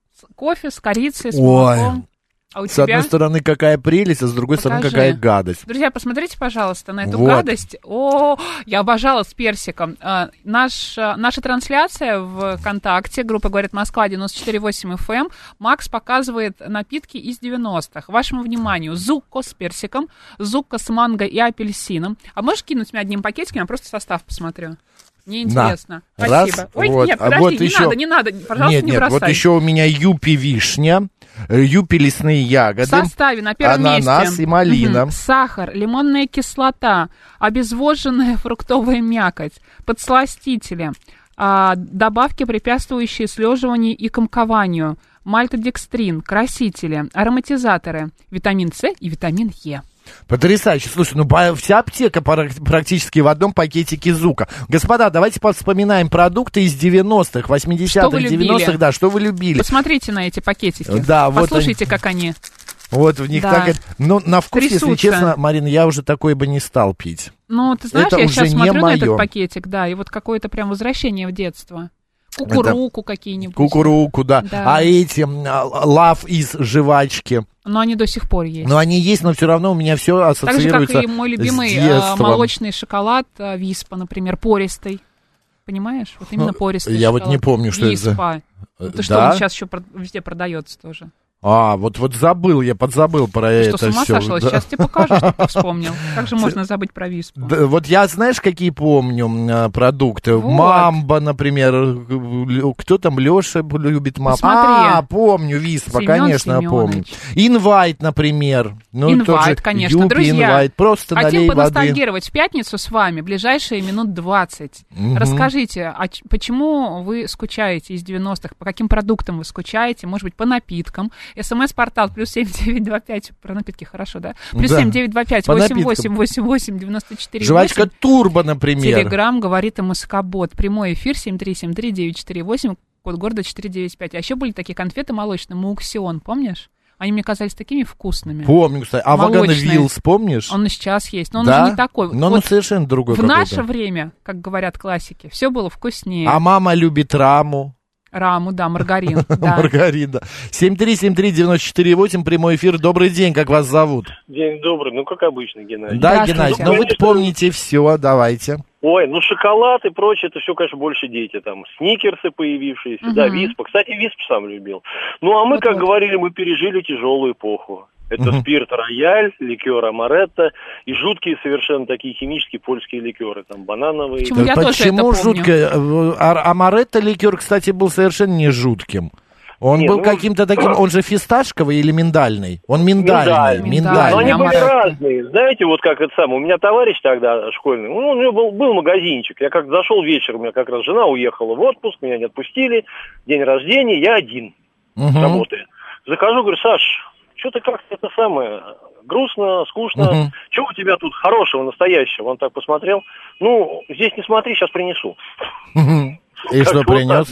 Кофе с корицей, с молоком. А у с тебя? одной стороны, какая прелесть, а с другой Покажи. стороны, какая гадость. Друзья, посмотрите, пожалуйста, на эту вот. гадость. О, я обожала с персиком. А, наш, наша трансляция в ВКонтакте, группа «Говорит Москва» девяносто четыре восемь эф эм. Макс показывает напитки из девяностых. Вашему вниманию, зукко с персиком, зукко с манго и апельсином. А можешь кинуть мне одним пакетиком, я просто состав посмотрю. Мне интересно. На. Спасибо. Раз, Ой, вот. нет, подожди, а вот не еще... надо, не надо, пожалуйста, нет, не нет, бросай. Вот еще у меня юпи вишня, юпи лесные ягоды, в составе на первом ананас месте и малина. Угу. Сахар, лимонная кислота, обезвоженная фруктовая мякоть, подсластители, а, добавки, препятствующие слеживанию и комкованию, мальтодекстрин, красители, ароматизаторы, витамин С и витамин Е. Потрясающе. Слушай, ну вся аптека практически в одном пакетике зука. Господа, давайте вспоминаем продукты из девяностых, восьмидесятых, девяностых. Да, что вы любили. Посмотрите на эти пакетики. Да, послушайте, вот как они. Вот в них да. так... Ну, на вкус, трясутся. Если честно, Марина, я уже такой бы не стал пить. Ну, ты знаешь, это я уже сейчас смотрю на моё. этот пакетик, да, и вот какое-то прям возвращение в детство. Кукуруку это... какие-нибудь. Кукуруку, да. да. А эти лав из жвачки. Но они до сих пор есть. Но они есть, но все равно у меня все ассоциируется так же, как и мой любимый э, молочный шоколад э, Виспа, например, пористый. Понимаешь? Вот именно пористый Я шоколад. вот не помню, что Виспа. это за... Ты что, он сейчас еще везде продается тоже. А, вот, вот забыл, я подзабыл про Ты это что, с ума все. сошел? Да. Сейчас тебе покажу, что ты вспомнил. Как же можно забыть про Виспу? Да, вот я, знаешь, какие помню продукты? Вот. Мамба, например. Кто там? Леша любит мамбу. А, помню, Виспа, Семен конечно, Семенович. Помню. Инвайт, например. Ну, инвайт, конечно. Юпи, Друзья, инвайт. Просто хотим налей поностальгировать воды. В пятницу с вами, ближайшие минут двадцать. Угу. Расскажите, а почему вы скучаете из девяностых? По каким продуктам вы скучаете? Может быть, по напиткам? СМС-портал плюс семь девять два пять, про напитки хорошо, да? Плюс семь девять два пять восемь восемь восемь восемь девяносто четыре. Жвачка Турбо, например. Телеграм говорит МСК-бот. Прямой эфир семь три семь три девять четыре восемь, код города четыре девять пять. А еще были такие конфеты молочные, Муксион, помнишь? Они мне казались такими вкусными. Помню, кстати. А Вагон Вилс, помнишь? Он и сейчас есть, но он да? уже не такой. Но вот он совершенно другой в какой-то. наше время, как говорят классики, все было вкуснее. А мама любит раму. Раму, да, маргарин. Да. Маргарин, да. семь три семь три девять четыре восемь, прямой эфир. Добрый день, как вас зовут? День добрый, ну как обычно, Геннадий. Да, Геннадий, ну вы помните все, давайте. Ой, ну шоколад и прочее, это все, конечно, больше дети. Там сникерсы появившиеся, угу. да, Виспа. Кстати, Висп сам любил. Ну, а мы, вот как вот. говорили, мы пережили тяжелую эпоху. Это угу. спирт рояль, ликер амаретто и жуткие совершенно такие химические польские ликеры, там банановые. Почему, Я Почему жуткое? Амаретто ликер, кстати, был совершенно не жутким. Он не, был ну, каким-то таким, он же фисташковый или миндальный? Он миндальный. Миндальный. миндальный. Но они были разные. Знаете, вот как это самое, у меня товарищ тогда школьный, ну, у него был, был магазинчик. Я как зашел вечером, у меня как раз жена уехала в отпуск, меня не отпустили, день рождения, я один угу. работаю. Захожу, говорю, Саш, что-то как-то это самое, грустно, скучно. Угу. Что у тебя тут хорошего, настоящего? Он так посмотрел. Ну, здесь не смотри, сейчас принесу. Угу. И что принес?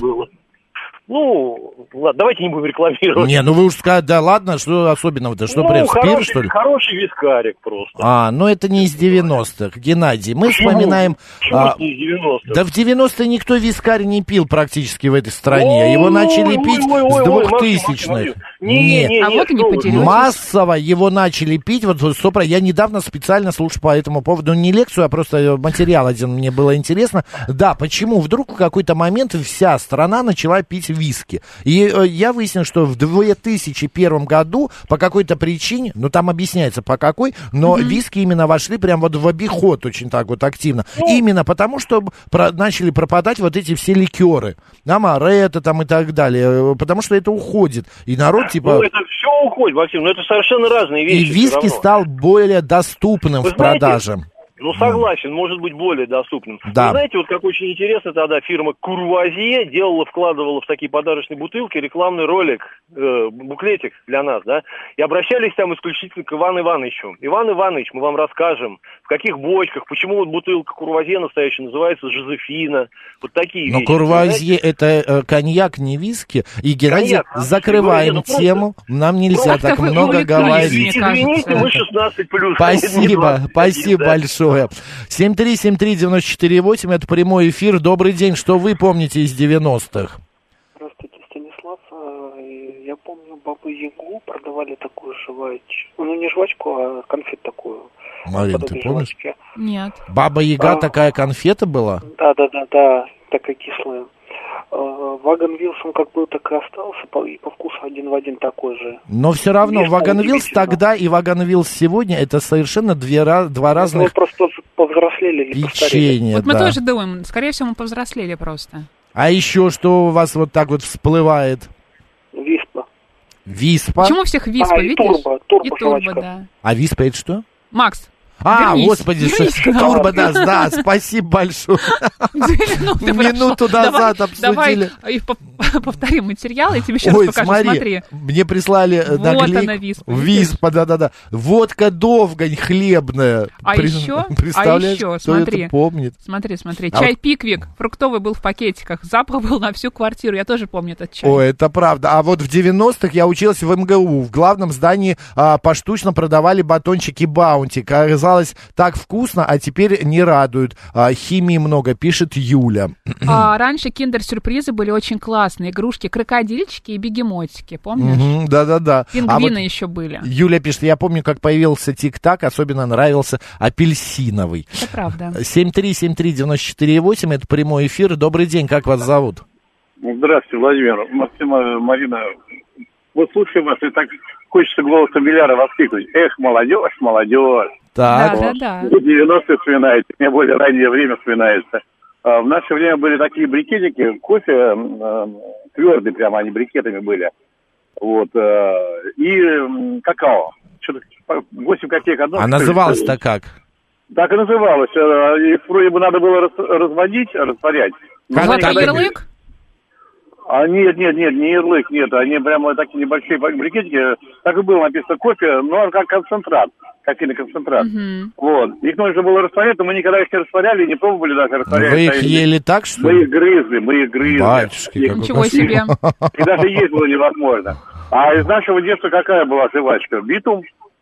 Ну, ладно, давайте не будем рекламировать. Не, ну вы уж сказали, да ладно, что особенного-то? Что, ну, принес? Спирт, что ли? Хороший вискарик просто. А, ну это не из девяностых, Геннадий. Мы Почему? вспоминаем... Почему а, не из девяностых? Да в девяностые никто вискарь не пил практически в этой стране. Его начали ой, пить ой, ой, с ой, двухтысячных. Не, не, не, а вот и не поделитесь. Массово его начали пить. Вот сопро. Я недавно специально слушал по этому поводу не лекцию, а просто материал один мне было интересно. Да, почему вдруг в какой-то момент вся страна начала пить виски. И э, я выяснил, что в две тысячи первом году по какой-то причине, ну там объясняется по какой, но mm-hmm. виски именно вошли прям вот в обиход очень так вот активно. Mm. Именно потому, что про, начали пропадать вот эти все ликеры. Амаретто там и так далее. Потому что это уходит. И народ типа... Ну, это все уходит, Максим, но это совершенно разные вещи. И виски стал более доступным Вы в продаже. Знаете, ну, согласен, может быть более доступным. Да. Вы знаете, вот как очень интересно тогда фирма Курвазье делала, вкладывала в такие подарочные бутылки рекламный ролик, э, буклетик для нас, да, и обращались там исключительно к Ивану Ивановичу. Иван Иванович, мы вам расскажем, в каких бочках, почему вот бутылка Курвазье настоящая называется Жозефина, вот такие Но вещи. Но Курвазье это э, коньяк, не виски. И, Геннадий, коньяк, закрываем ну, тему, просто, нам нельзя так вы, много вы, говорить. Извините, мы шестнадцать плюс. Спасибо, спасибо большое. семь три семь три девять четыре восемь, это прямой эфир. Добрый день, что вы помните из девяностых? Здравствуйте, Станислав. Я помню, Бабу Ягу продавали такую жвачку. Ну, не жвачку, а конфет такую. Марин, ты помнишь? Жвачки. Нет. Баба Яга а, такая конфета была? Да, да, да, да, такая кислая. Вагон Вилс, он как был, так и остался, и по вкусу один в один такой же. Но все равно Вишня Вагон Вилс тогда и Вагон Вилс сегодня это совершенно две, два разных... Мы просто повзрослели или печенья, Вот мы да. тоже думаем, скорее всего, мы повзрослели просто. А еще что у вас вот так вот всплывает? Виспа. Виспа? Почему у всех Виспа, а, видишь? И турбо, турбо, и турбо, да. А Виспа это что? Макс. А, вернись, господи, вернись, турбо, да, да, спасибо большое. Минуту назад обсудили. Давай повторим материал, я тебе сейчас покажу, смотри. Мне прислали Вот она, Виспа. Виспа, да-да-да. Водка Довгань хлебная. А еще, а еще, смотри. помнит? Смотри, смотри, чай Пиквик, фруктовый был в пакетиках, запах был на всю квартиру, я тоже помню этот чай. О, это правда. А вот в девяностых я училась в эм гэ у, в главном здании а, поштучно продавали батончики Баунти. Оказалось, так вкусно, а теперь не радуют. А, химии много, пишет Юля. А, раньше киндер-сюрпризы были очень классные. Игрушки, крокодильчики и бегемотики, помнишь? Угу, да-да-да. Пингвины а вот еще были. Юля пишет, я помню, как появился Тик-Так, особенно нравился апельсиновый. Это правда. семь три семь три девять четыре восемь, это прямой эфир. Добрый день, как вас зовут? Здравствуйте, Владимир. Максима, Марина. Вот слушай вас, и так хочется голосом Беляра воскликнуть. Эх, молодежь, молодежь. Так. Да, да, да. девяностые вспоминается, мне более раннее время вспоминается. В наше время были такие брикетики, кофе э, твердые прямо, они брикетами были. Вот. Э, и какао. Что-то восемь копеек одно. А называлось-то как? Так и называлось. Их вроде бы надо было раз, разводить, растворять. Золотой ярлык? А нет, нет, нет, не ярлык, нет. Они прямо такие небольшие брикетики. Так и было написано кофе, но как концентрат. Кофейный концентрат. Uh-huh. Вот. Их нужно было растворять, но мы никогда их не растворяли, не пробовали даже растворять. Вы их ели так, что ли? Мы их грызли, мы их грызли. Батюшки, их... Ничего себе. И даже есть было невозможно. А из нашего детства какая была жвачка? Битум?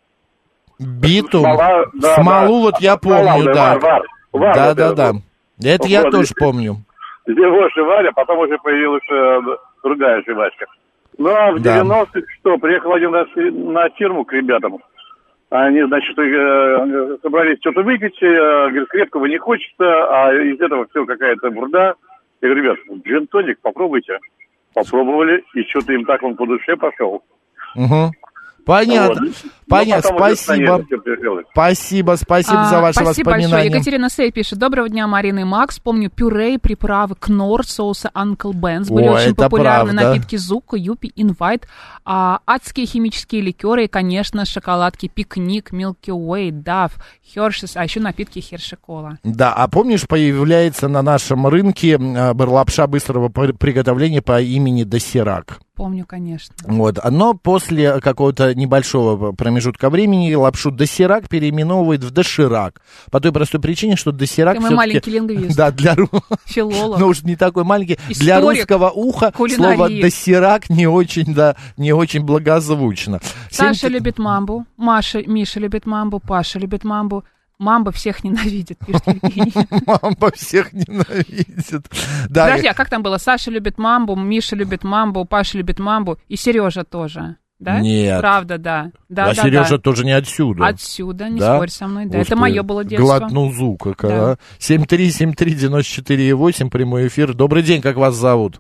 Битум? Смола, да, Смолу да. вот я помню, Смола, да. Вар, вар. Вар, да, вот да, это да. вот. Это вот, я вот, тоже здесь, помню. Здесь его жевали, а потом уже появилась э, другая жвачка. Ну, а в да. девяностых что, приехал один раз на фирму к ребятам. Они, значит, э, собрались что-то выпить, э, говорят, крепкого не хочется, а из этого все какая-то бурда. Я говорю, ребят, джин-тоник попробуйте. Попробовали, и что-то им так он по душе пошел. Угу. Понятно, вот. Понятно, ну, спасибо. Спасибо, спасибо а, за ваши спасибо воспоминания. Большое. Екатерина Сей пишет, доброго дня, Марина и Макс. Помню пюре и приправы Кнор, соуса Uncle Ben's. Были О, очень популярны правда. напитки Зука, Юпи, Инвайт, а, адские химические ликеры и, конечно, шоколадки Пикник, Milky Way, Dove, Hershey's, а еще напитки Херши-кола. Да, а помнишь, появляется на нашем рынке лапша быстрого приготовления по имени Досирак? Помню, конечно. Вот. Но после какого-то небольшого промежутка времени лапшу Досирак переименовывает в Доширак. По той простой причине, что Досирак Ты мой маленький лингвист. Да, для... Филолог. Ну, уж не такой маленький. Историк. Для русского уха Кулинарий. слово Досирак не очень, да, не очень благозвучно. Саша Семь... любит мамбу, Маша, Миша любит мамбу, Паша любит мамбу. Мамба всех ненавидит, пишет Евгений. Мамба всех ненавидит. Да. Подожди, а как там было? Саша любит мамбу, Миша любит мамбу, Паша любит мамбу и Сережа тоже. Да? Нет. Правда, да. да а да, Сережа да. тоже не отсюда. Отсюда, не да? спорь со мной. Да, Ух это ты, мое было детство. Глотнул звук. Да. семь три семь три девяносто четыре восемь, прямой эфир. Добрый день, как вас зовут?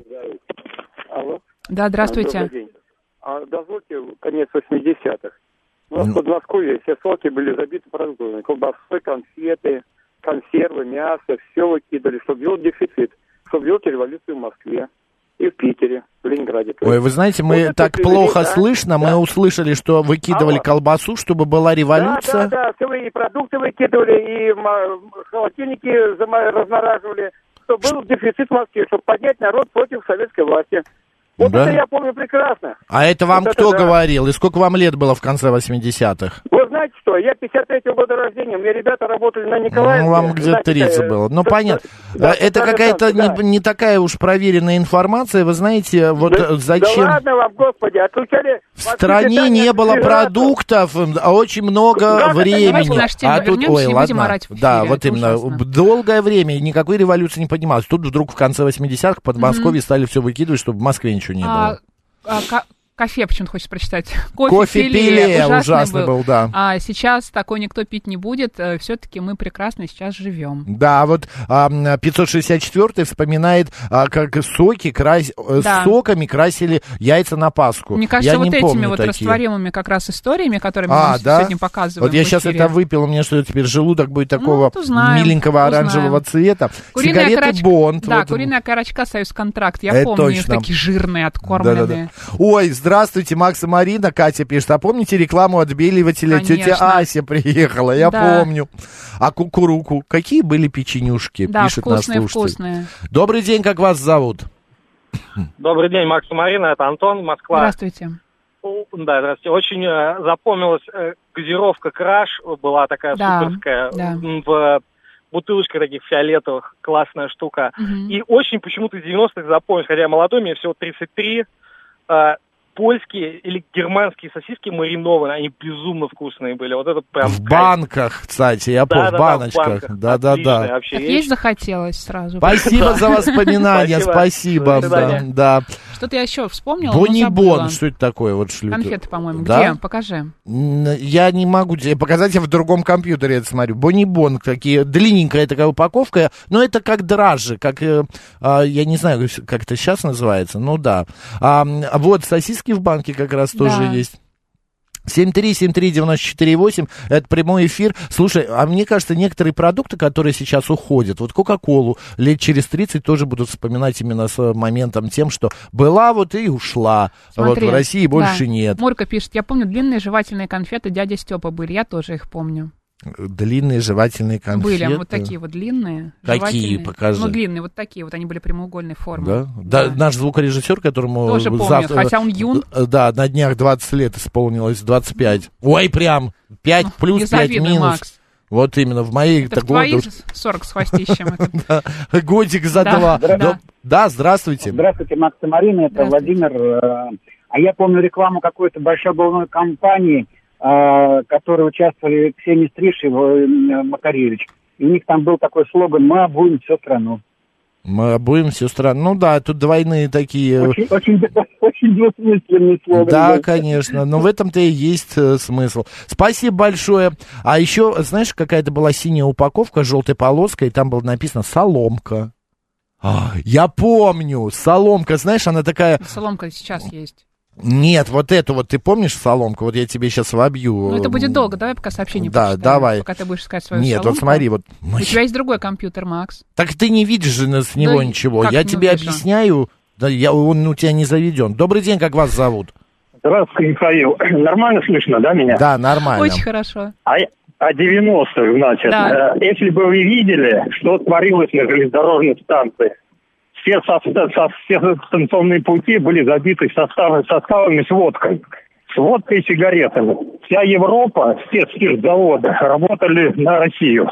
Алло. Да, здравствуйте. Добрый день. А дозвольте, конец восьмидесятых. У нас в Подмосковье все свалки были забиты продуктами. Колбасы, конфеты, консервы, мясо. Все выкидывали, чтобы делать дефицит. Чтобы делать революцию в Москве. И в Питере, в Ленинграде. Ой, вы знаете, мы вот так привели, плохо да? слышно, да. мы услышали, что выкидывали Алло. колбасу, чтобы была революция. Да, да, да, все, и продукты выкидывали, и холодильники размораживали, чтобы был дефицит в Москве, чтобы поднять народ против советской власти. Вот да? это я помню прекрасно. А это вам вот кто это, да. говорил? И сколько вам лет было в конце восьмидесятых? Вы знаете что, я пятьдесят третьего года рождения, у меня ребята работали на Николаевке. Ну, вам где-то тридцать было. Ну, понятно. Да, это какая-то да. не, не такая уж проверенная информация. Вы знаете, вот да, зачем... Да ладно вам, господи, отключали... В стране не было продуктов, а очень много да, времени. А тут, ой, ладно. Да, вот именно. Долгое время никакой революции не поднималась. Тут вдруг в конце восьмидесятых в Подмосковье mm-hmm. стали все выкидывать, чтобы в Москве ничего не было. А, а, кофе почему-то хочется прочитать. Кофе, Кофе пиле, ужасный, ужасный был. был, да. А сейчас такой никто пить не будет. Все-таки мы прекрасно сейчас живем. Да, вот а, пятьсот шестьдесят четвёртый вспоминает, а, как соки крас... да. соками красили яйца на Пасху. Мне кажется, я вот не этими вот такие. растворимыми как раз историями, которые мы а, вам да? сегодня показываем. Вот я сейчас это выпил, у меня что, теперь желудок будет такого ну, узнаем, миленького узнаем. оранжевого цвета. Куриная Сигареты карачка, Бонд. Да, вот. куриная карачка Союзконтракт. Я это помню, точно. такие жирные, откормленные. Да, да, да. Ой, здравствуйте, Макс и Марина, Катя пишет. А помните рекламу отбеливателя? Конечно. Тетя Ася приехала, я да. помню. А кукуруку? Какие были печенюшки? Да, пишет вкусные, наш слушатель. вкусные. Добрый день, как вас зовут? Добрый день, Макс и Марина, это Антон, Москва. Здравствуйте. Да, здравствуйте. Очень э, запомнилась э, газировка «Краш», была такая да, суперская, да. в бутылочках таких фиолетовых, классная штука. Угу. И очень почему-то из девяностых запомнилось, хотя я молодой, мне всего тридцать три, э, польские или германские сосиски маринованные, они безумно вкусные были. Вот это прям... В банках, кстати, я помню, да, в баночках. Да-да-да. Так есть захотелось сразу. Спасибо за воспоминания, спасибо. Да. Что-то я еще вспомнила, Бонибон, что это такое? Вот конфеты, по-моему. Где? Покажи. Я не могу тебе показать, я в другом компьютере это смотрю. Бонибон, такие, длинненькая такая упаковка, но это как дрожжи, как, я не знаю, как это сейчас называется, ну да. Вот сосиски в банке как раз да. тоже есть. семь три семь три девяносто четыре восемь, это прямой эфир. Слушай, а мне кажется, некоторые продукты, которые сейчас уходят, вот Кока-Колу лет через тридцать тоже будут вспоминать именно с моментом тем, что была вот и ушла. Смотри, вот в России больше да. нет. Мурка пишет, я помню, длинные жевательные конфеты дядя Степа были, я тоже их помню. Длинные жевательные конфеты. Были, а вот такие вот длинные. Какие, покажи. Ну, длинные, вот такие вот, они были прямоугольной формы. Да? Да. Да, наш звукорежиссер, которому... Тоже помню, завтра, хотя он юн. Да, на днях двадцать лет исполнилось, двадцать пять. Ой, прям, пять плюс, не пять завидуй, минус. Макс. Вот именно, в моей... Это в твои сорок с хвостищем. Годик за два. Да, здравствуйте. Здравствуйте, Макс и Марина, это Владимир. А я помню рекламу какой-то большой обувной компании, в которой участвовали Ксения Стришева и Макаревич. И у них там был такой слоган «Мы обуем всю страну». Мы обуем всю страну. Ну да, тут двойные такие... Очень, очень, очень двусмысленный слоган. Да, конечно, но в этом-то и есть э, смысл. Спасибо большое. А еще, знаешь, какая-то была синяя упаковка с желтой полоской, и там было написано «Соломка». А, я помню, соломка, знаешь, она такая... Соломка сейчас есть. Нет, вот эту вот, ты помнишь соломку? Вот я тебе сейчас вобью. Ну, это будет долго, давай пока сообщение да, почитаем, давай. пока ты будешь искать свою Нет, соломку. вот смотри, вот... У тебя есть другой компьютер, Макс. Так ты не видишь же с него да ничего. Я тебе вижу? объясняю, да, я, он у тебя не заведен. Добрый день, как вас зовут? Здравствуйте, Михаил. Нормально слышно, да, меня? Да, нормально. Очень хорошо. А, а девяностых, значит, да. э, если бы вы видели, что творилось на железнодорожной станции, все, со, со, все станционные пути были забиты составами, составами с водкой. С водкой и сигаретами. Вся Европа, все спиртзаводы работали на Россию.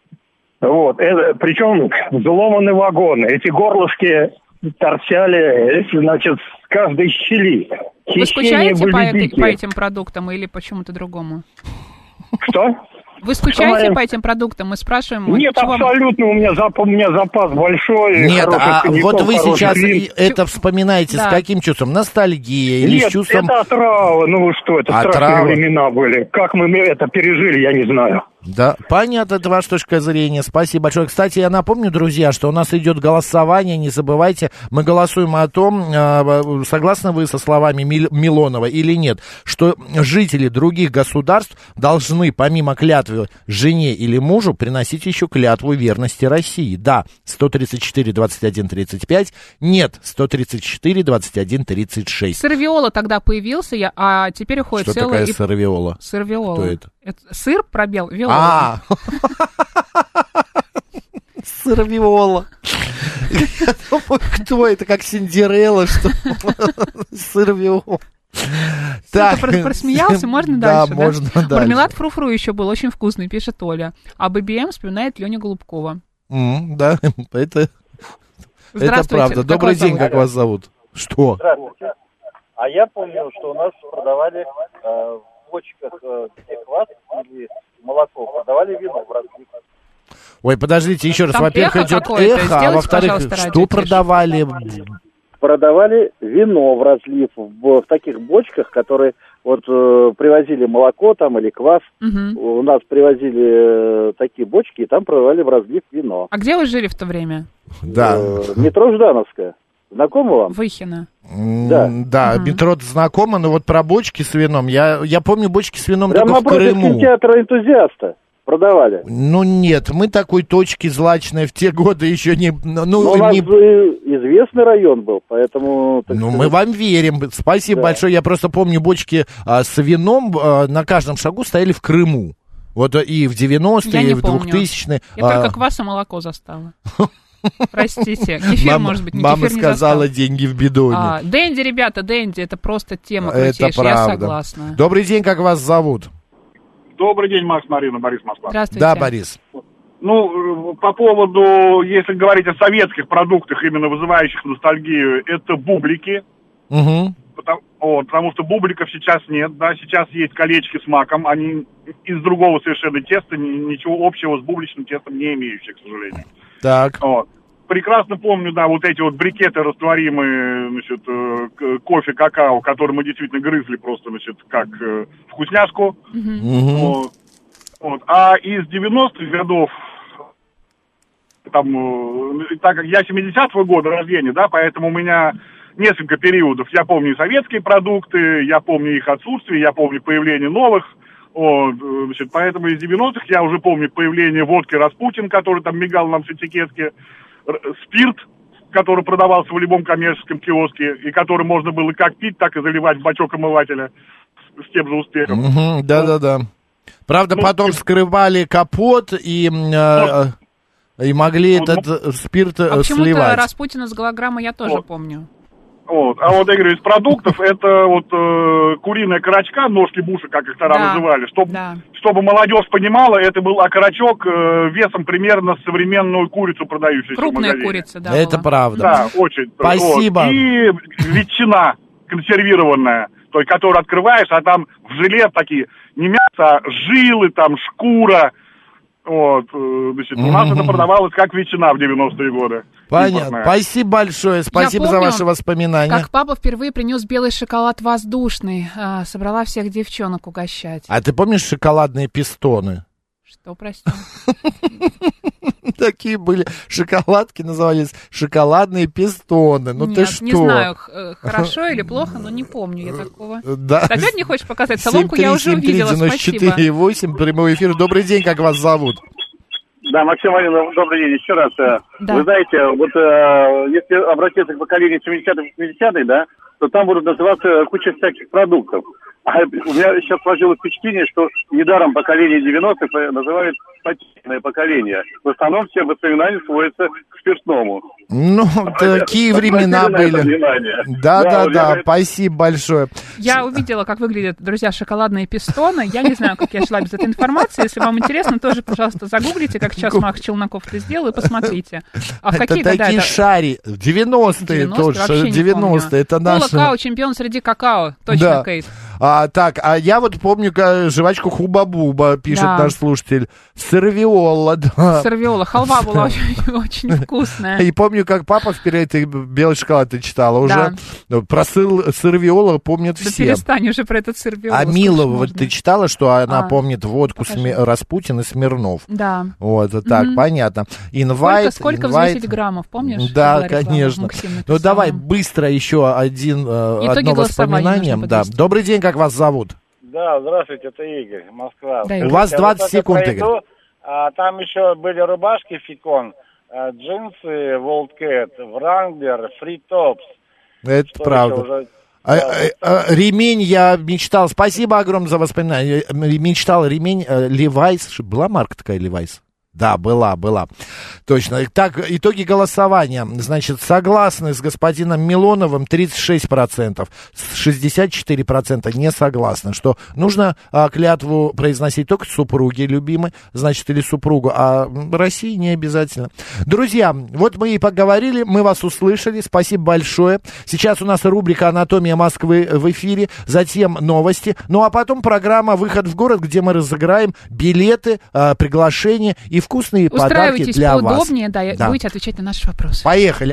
Вот. Это, причем взломаны вагоны. Эти горлышки торчали, значит, с каждой щели. Вы скучаете по, этой, по этим продуктам или почему-то другому? Что? Вы скучаете по этим продуктам? Мы спрашиваем... Нет, чего... абсолютно, у меня, зап... у меня запас большой. Нет, а коньяков, вот вы сейчас вин. это вспоминаете да. с каким чувством? Ностальгия или Нет, с чувством... это отрава, ну что, это Отрава. страшные времена были. Как мы это пережили, я не знаю. Да, понятно, это ваша точка зрения. Спасибо большое. Кстати, я напомню, друзья, что у нас идет голосование. Не забывайте, мы голосуем о том, согласны вы со словами Милонова или нет, что жители других государств должны, помимо клятвы жене или мужу, приносить еще клятву верности России. Да, сто тридцать четыре двадцать один тридцать пять. Нет, сто тридцать четыре двадцать один тридцать шесть. Сырвиола тогда появился, а теперь уходит что целая... Что такая сырвиола? Сырвиола. Кто это? Это сыр, пробел, виола. А, сырвиола. Я думаю, кто это, как Синдерелла, что сырвиола. Так, ты просмеялся, можно дальше, да? можно дальше. Мармелад фру-фру еще был очень вкусный, пишет Оля. А бэ бэ эм вспоминает Леню Голубкова. Mm, да, это, это правда. Добрый день, как вас зовут? Что? Здравствуйте. А я помню, что у нас продавали э, в бочках э, где квас или молоко, продавали вино в разлив. Ой, подождите, еще раз. Там Во-первых, эхо идет какое-то. эхо, а во-вторых, что продавали? Продавали вино в разлив в, в таких бочках, которые вот э, привозили молоко там или квас. Угу. У нас привозили э, такие бочки, и там продавали в разлив вино. А где вы жили в то время? Да. Э, метро Ждановская. Знакомо вам? Выхино. Да, да угу. Метро знакомо, но вот про бочки с вином, я, я помню бочки с вином прямо только в Крыму. Прямо кинотеатра «Энтузиаста» продавали. Ну нет, мы такой точки злачной в те годы еще не... Ну, ну, у нас не... известный район был, поэтому... Ну сказать... мы вам верим, спасибо да. большое. Я просто помню, бочки а, с вином а, на каждом шагу стояли в Крыму. Вот и в девяностые, и в двухтысячные. Я а... только квас и молоко застала. Простите, кефир, мама, может быть, не мама кефир не сказала застал. деньги в бидоне. А, Дэнди, ребята, Дэнди, это просто тема крутейшая, это правда. Я согласна. Добрый день, как вас зовут? Добрый день, Макс, Марина, Борис, Москва. Здравствуйте. Да, Борис. Ну, по поводу, если говорить о советских продуктах, именно вызывающих ностальгию, это бублики. Угу. Потому, вот, потому что бубликов сейчас нет, да, сейчас есть колечки с маком, они из другого совершенно теста, ничего общего с бубличным тестом не имеющие, к сожалению. Так. Вот. Прекрасно помню, да, вот эти вот брикеты растворимые, значит, кофе, какао, которые мы действительно грызли просто, значит, как э, вкусняшку. Mm-hmm. Вот. Вот. А из девяностых годов, там, э, так как я семидесятого года рождения, да, поэтому у меня несколько периодов. Я помню и советские продукты, я помню их отсутствие, я помню появление новых. Вот, значит, поэтому из девяностых я уже помню появление водки «Распутин», который там мигал нам с этикетки, спирт, который продавался в любом коммерческом киоске, и который можно было как пить, так и заливать в бачок омывателя с тем же успехом. Угу, да-да-да. Правда, ну, потом скрывали капот и, э, и могли ну, этот ну, спирт а сливать. Почему-то Распутина с голограммой я тоже вот. помню. Вот. А вот, я говорю, из продуктов это вот э, куриная окорочка, ножки буша, как их тогда да, называли. Чтоб, да. Чтобы молодежь понимала, это был окорочок э, весом примерно с современную курицу, продающуюся крупная в магазине. Курица, да. Это была. Правда. Да, очень. Спасибо. Вот. И ветчина консервированная, то есть, которую открываешь, а там в желе такие, не мясо, а жилы, там, шкура. Вот, значит, у нас mm-hmm. это продавалось как ветчина в девяностые годы. Понятно. Импортная. Спасибо большое, спасибо Я помню, за ваши воспоминания. Как папа впервые принес белый шоколад воздушный, а, собрала всех девчонок угощать. А ты помнишь шоколадные пистоны? Что, прости? Такие были шоколадки, назывались шоколадные пистоны. Ну ты что? Не знаю, хорошо или плохо, но не помню я такого. Да. Опять не хочешь показать соломку? Я уже увидела, спасибо. четыре восемь, прямой эфир. Добрый день, как вас зовут? Да, Максим Марина, добрый день еще раз. Да. Вы знаете, вот э, если обратиться к поколению семидесятых, восьмидесятых, да, то там будут называться куча всяких продуктов. А у меня сейчас сложилось впечатление, что недаром поколение девяностых называют потерянное поколение. В основном все воспоминания сводятся к спиртному. Ну, такие времена были. Да, да, да, спасибо большое. Я увидела, как выглядят, друзья, шоколадные пистоны. Я не знаю, как я шла без этой информации. Если вам интересно, тоже, пожалуйста, загуглите, как сейчас Мах Челноков это сделал, и посмотрите. А в какие года это? Шари, девяностые тоже, девяностые, это наши. Кола Као, чемпион среди какао, точно, Кейт. А, так, а я вот помню как, жвачку Хуба-Буба, пишет Да. наш слушатель. Сорвиола, да. Сорвиола. Халва была очень, очень вкусная. И помню, как папа вперед ты белый шоколад ты читала уже. Да. Про сыр, сырвиола помнят Да все. перестань уже про этот сырвиола. А Милова, вот ты читала, что она А, помнит водку Сме- Распутин и Смирнов? Да. Вот, так, Мгм. понятно. Инвайт, Сколько, сколько инвайт. взвесить граммов, помнишь? Да, Была реклама, конечно. Максим Ну написал. давай быстро еще один, э, Итоги одно голосования воспоминание. нужно Да. подвести. Добрый день, как вас зовут? Да, здравствуйте, это Игорь, Москва. Да, Игорь. У вас двадцать Вот это секунд, пройду, Игорь. а, там еще были рубашки Фикон, а, джинсы Wildcat, Wrangler, Free Tops. Это Что правда. еще уже? А, а, а, ремень я мечтал. Спасибо огромное за воспоминания. Я Мечтал ремень э, Levi's. Что, была марка такая Levi's? Да, была, была. Точно. Так, итоги голосования. Значит, согласны с господином Милоновым тридцать шесть процентов, шестьдесят четыре процента не согласны, что нужно а, клятву произносить только супруге любимой, значит, или супругу, а России не обязательно. Друзья, вот мы и поговорили, мы вас услышали, спасибо большое. Сейчас у нас рубрика «Анатомия Москвы» в эфире, затем новости, ну а потом программа «Выход в город», где мы разыграем билеты, а, приглашения и вкусные подарки Устраивайтесь для вас. поудобнее, да, и Да. будете отвечать на наши вопросы. Поехали.